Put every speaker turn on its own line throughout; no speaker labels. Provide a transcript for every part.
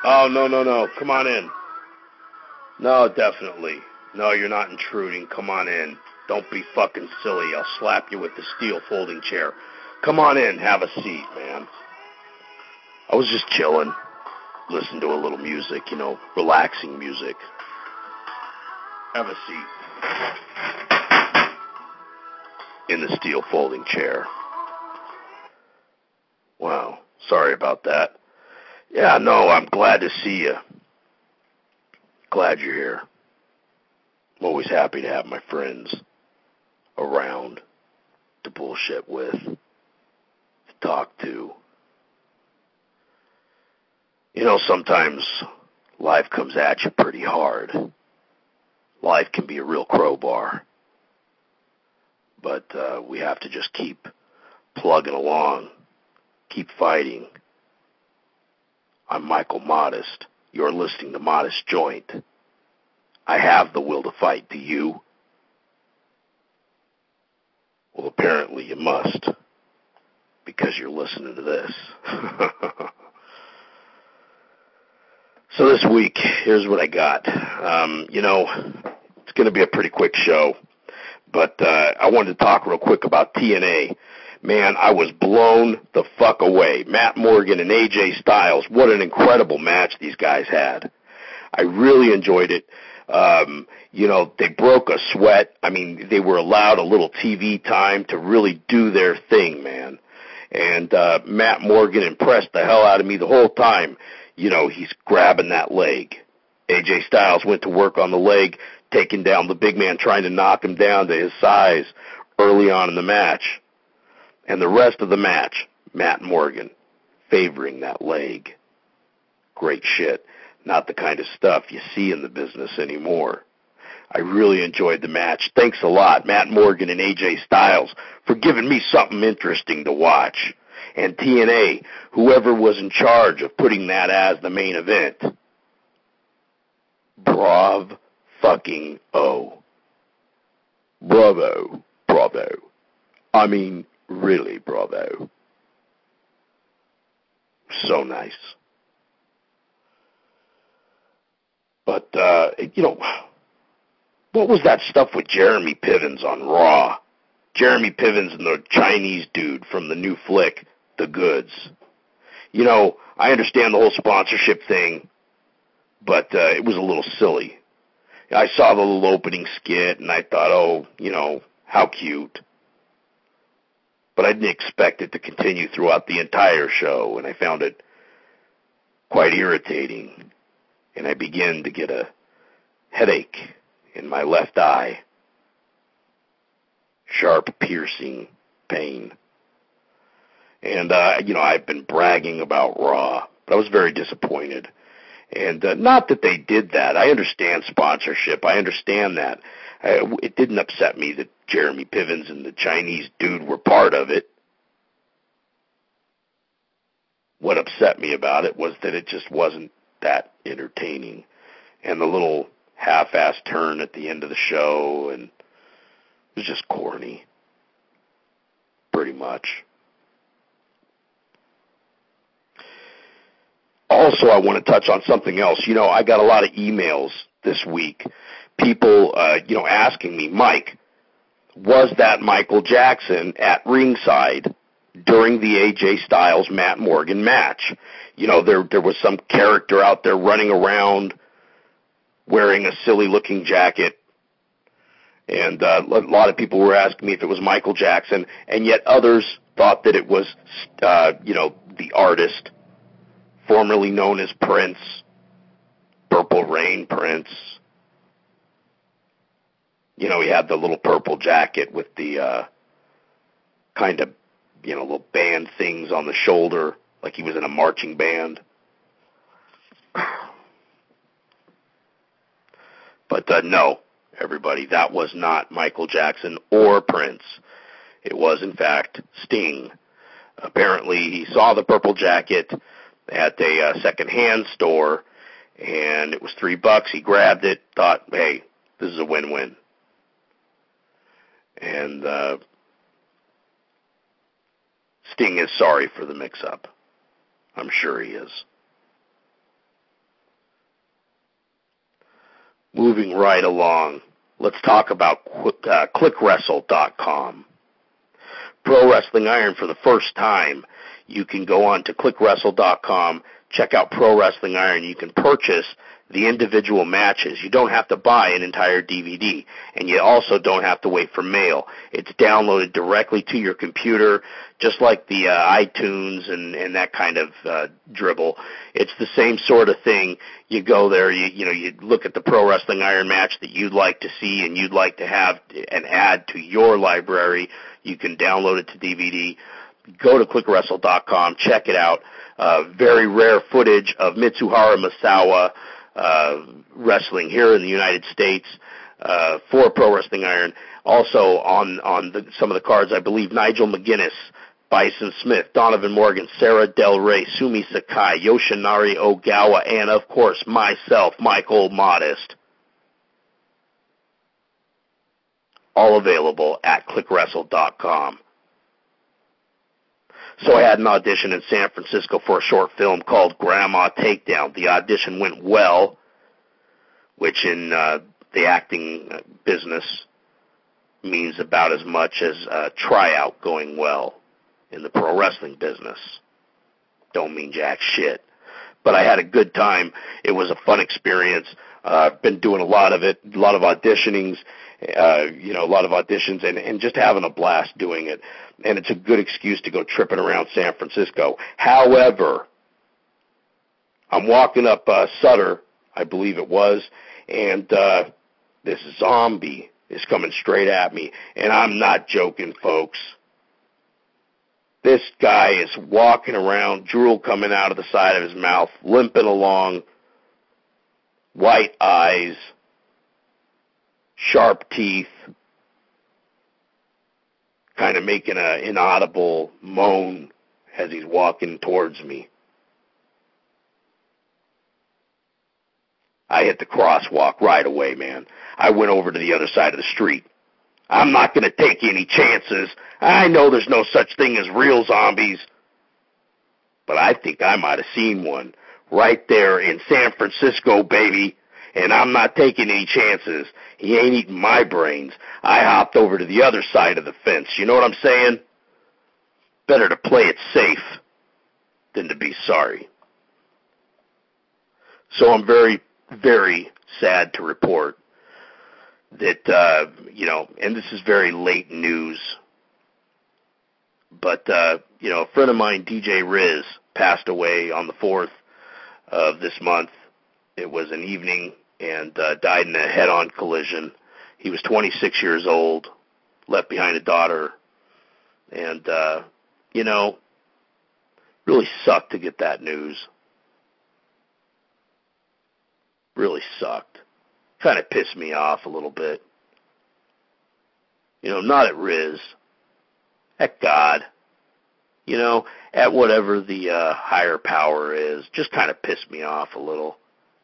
Oh, no, no, no. Come on in. No, definitely. No, you're not intruding. Come on in. Don't be fucking silly. I'll slap you with the steel folding chair. Come on in. Have a seat, man. I was just chilling. Listen to a little music, relaxing music. Have a seat. In the steel folding chair. Wow. Sorry about that. Yeah, no, I'm glad to see you. Glad you're here. I'm always happy to have my friends around to bullshit with, to talk to. Sometimes life comes at you pretty hard. Life can be a real crowbar. But we have to just keep plugging along, keep fighting. I'm Michael Modest. You're listening to Modest Joint. I have the will to fight. Do you? Well, apparently you must, because you're listening to this. So this week, here's what I got. It's going to be a pretty quick show, but I wanted to talk real quick about TNA. Man, I was blown the fuck away. Matt Morgan and AJ Styles, what an incredible match these guys had. I really enjoyed it. They broke a sweat. I mean, they were allowed a little TV time to really do their thing, man. And Matt Morgan impressed the hell out of me the whole time. He's grabbing that leg. AJ Styles went to work on the leg, taking down the big man, trying to knock him down to his size early on in the match. And the rest of the match, Matt Morgan favoring that leg. Great shit. Not the kind of stuff you see in the business anymore. I really enjoyed the match. Thanks a lot, Matt Morgan and AJ Styles, for giving me something interesting to watch. And TNA, whoever was in charge of putting that as the main event. Bravo fucking O. Bravo. Bravo. I mean, really bravo. So nice. But, what was that stuff with Jeremy Pivens on Raw? Jeremy Pivens and the Chinese dude from the new flick, The Goods. I understand the whole sponsorship thing, but it was a little silly. I saw the little opening skit, and I thought, how cute. But I didn't expect it to continue throughout the entire show, and I found it quite irritating. And I began to get a headache in my left eye. Sharp, piercing pain. And, I've been bragging about Raw, but I was very disappointed. And not that they did that. I understand sponsorship. I understand that. It didn't upset me that Jeremy Pivens and the Chinese dude were part of it. What upset me about it was that it just wasn't that entertaining. And the little half-assed turn at the end of the show, and it was just corny. Pretty much. Also, I want to touch on something else. I got a lot of emails this week. People, asking me, Mike, was that Michael Jackson at ringside during the AJ Styles Matt Morgan match? There was some character out there running around wearing a silly-looking jacket, and a lot of people were asking me if it was Michael Jackson, and yet others thought that it was, the artist formerly known as Prince, Purple Rain Prince. He had the little purple jacket with the kind of, little band things on the shoulder, like he was in a marching band. But no, everybody, that was not Michael Jackson or Prince. It was, in fact, Sting. Apparently, he saw the purple jacket at a second-hand store, and it was $3. He grabbed it, thought, hey, this is a win-win. And Sting is sorry for the mix-up. I'm sure he is. Moving right along, let's talk about ClickWrestle.com. Pro Wrestling Iron, for the first time, you can go on to ClickWrestle.com, check out Pro Wrestling Iron. You can purchase the individual matches. You don't have to buy an entire DVD, and you also don't have to wait for mail. It's downloaded directly to your computer, just like the iTunes and that kind of dribble. It's the same sort of thing. You go there, you look at the Pro Wrestling Iron match that you'd like to see and you'd like to have and add to your library. You can download it to DVD. Go to ClickWrestle.com, check it out. Very rare footage of Mitsuharu Misawa wrestling here in the United States for Pro Wrestling Iron. Also on some of the cards, I believe Nigel McGuinness, Bison Smith, Donovan Morgan, Sarah Del Rey, Sumi Sakai, Yoshinari Ogawa, and of course myself, Michael Modest. All available at ClickWrestle.com. So I had an audition in San Francisco for a short film called Grandma Takedown. The audition went well, which in the acting business means about as much as a tryout going well in the pro wrestling business. Don't mean jack shit. But I had a good time. It was a fun experience. I've been doing a lot of it, a lot of auditionings, a lot of auditions, and just having a blast doing it. And it's a good excuse to go tripping around San Francisco. However, I'm walking up Sutter, I believe it was, and this zombie is coming straight at me. And I'm not joking, folks. This guy is walking around, drool coming out of the side of his mouth, limping along, white eyes, sharp teeth, kind of making an inaudible moan as he's walking towards me. I hit the crosswalk right away, man. I went over to the other side of the street. I'm not going to take any chances. I know there's no such thing as real zombies, but I think I might have seen one right there in San Francisco, baby. And I'm not taking any chances. He ain't eating my brains. I hopped over to the other side of the fence. You know what I'm saying? Better to play it safe than to be sorry. So I'm very, very sad to report that, and this is very late news, but, a friend of mine, DJ Riz, passed away on the 4th of this month. It was an evening, and died in a head-on collision. He was 26 years old, left behind a daughter, and, really sucked to get that news. Really sucked. Kind of pissed me off a little bit. Not at Riz, at God, at whatever the higher power is. Just kind of pissed me off a little.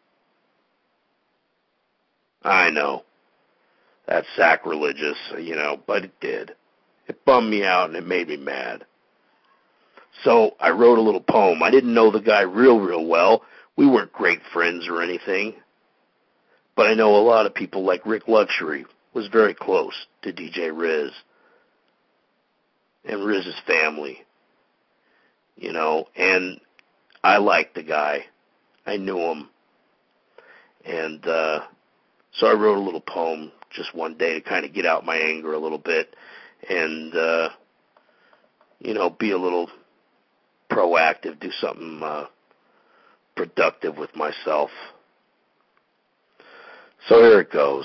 I know. That's sacrilegious, but it did. It bummed me out and it made me mad. So I wrote a little poem. I didn't know the guy real well. We weren't great friends or anything. But I know a lot of people, like Rick Luxury was very close to DJ Riz and Riz's family, and I liked the guy. I knew him. And so I wrote a little poem just one day to kind of get out my anger a little bit and, be a little proactive, do something productive with myself. So here it goes.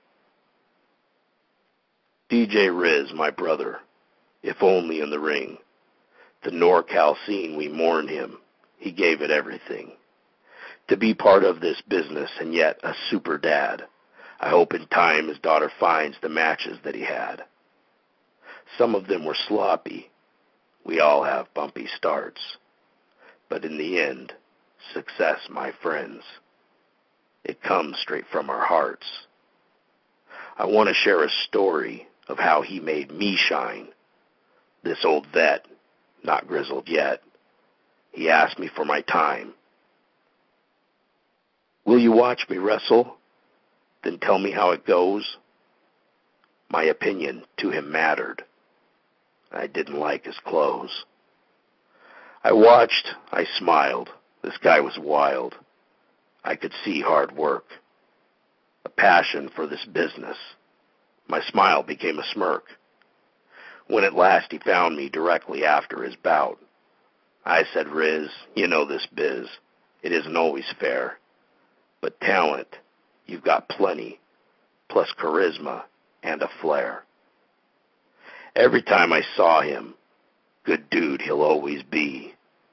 DJ Riz, my brother, if only in the ring. The NorCal scene, we mourn him. He gave it everything. To be part of this business and yet a super dad. I hope in time his daughter finds the matches that he had. Some of them were sloppy. We all have bumpy starts. But in the end, success, my friends, it comes straight from our hearts. I want to share a story of how he made me shine. This old vet, not grizzled yet, he asked me for my time. Will you watch me wrestle? Then tell me how it goes. My opinion to him mattered. I didn't like his clothes. I watched. I smiled. This guy was wild. I could see hard work. A passion for this business. My smile became a smirk. When at last he found me directly after his bout, I said, Riz, you know this biz. It isn't always fair. But talent, you've got plenty, plus charisma and a flair. Every time I saw him, good dude he'll always be.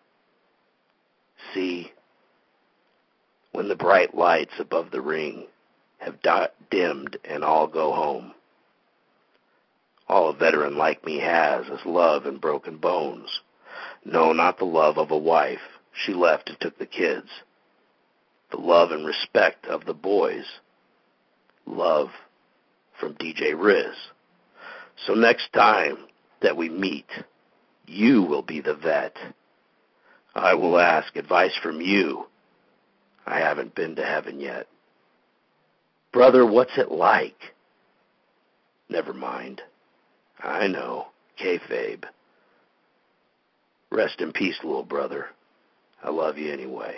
See, when the bright lights above the ring have dimmed and all go home, all a veteran like me has is love and broken bones. No, not the love of a wife. She left and took the kids. The love and respect of the boys. Love from DJ Riz. So next time that we meet, you will be the vet. I will ask advice from you. I haven't been to heaven yet. Brother, what's it like? Never mind. I know. Kayfabe. Rest in peace, little brother. I love you anyway.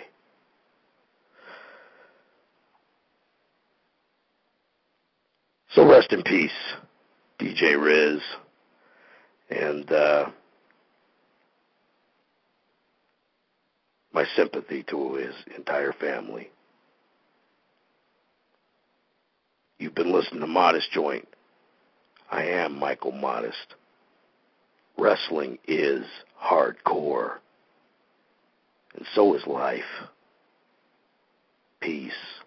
So rest in peace, DJ Riz. And my sympathy to his entire family. You've been listening to Modest Joint. I am Michael Modest. Wrestling is hardcore. And so is life. Peace.